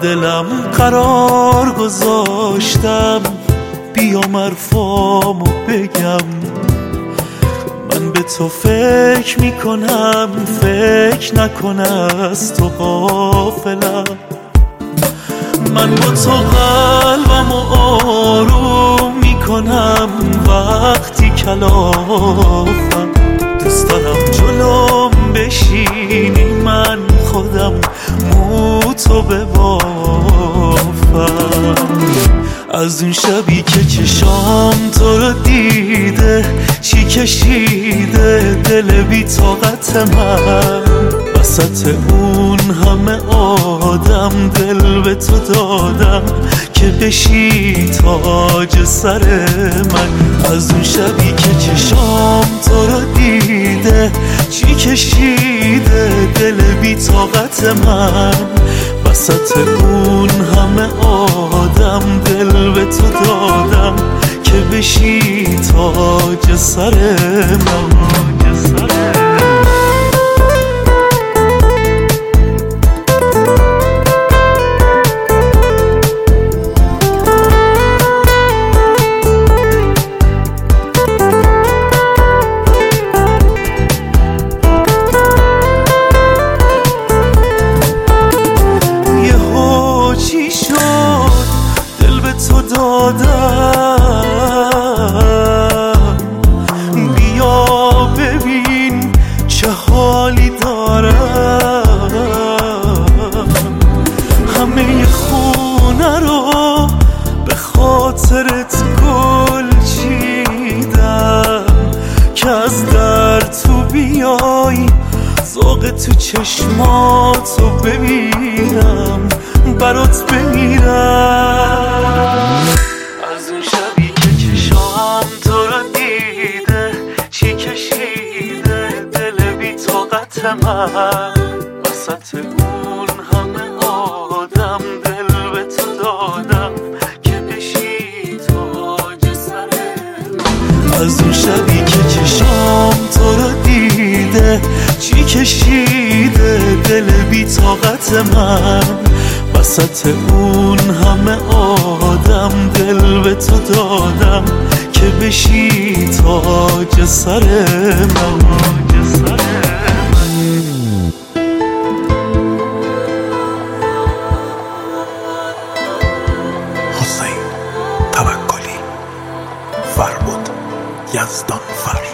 دلم قرار گذاشتم بیام حرفامو بگم. من به تو فکر میکنم، فکر نکن از تو غافلم. من با تو قلبمو آروم میکنم وقتی کلافم. دوست دارم جلوم بشینی من خودم مو تو ببافم. از اون شبی که چشام تو رو دیده چی کشیده دل بی طاقت من. وسط اون همه آدم دل به تو دادم که بشی تاج سر من. از اون شبی که چشام تو رو دیده چی کشیده دل بی طاقت من. وسط اون همه آدم دل به تو دادم که بشی تاج سر من. بیا ببین چه حالی دارم. همه خونه رو به خاطرت گل چیدم که از در تو بیای ذوق تو چشماتو ببینم برات بمیرم. از اون شبی که چشام تو رو دیده چی کشیده دل بی طاقت من. وسط اون همه آدم دل به تو دادم که بشی تاج سر من. از اون شبی که چشام تو رو دیده چی کشیده دل بی طاقت من. وسط اون همه آدم دل به تو دادم که بشی تاج سر من. حسین توکلی، فربود یزدان فر.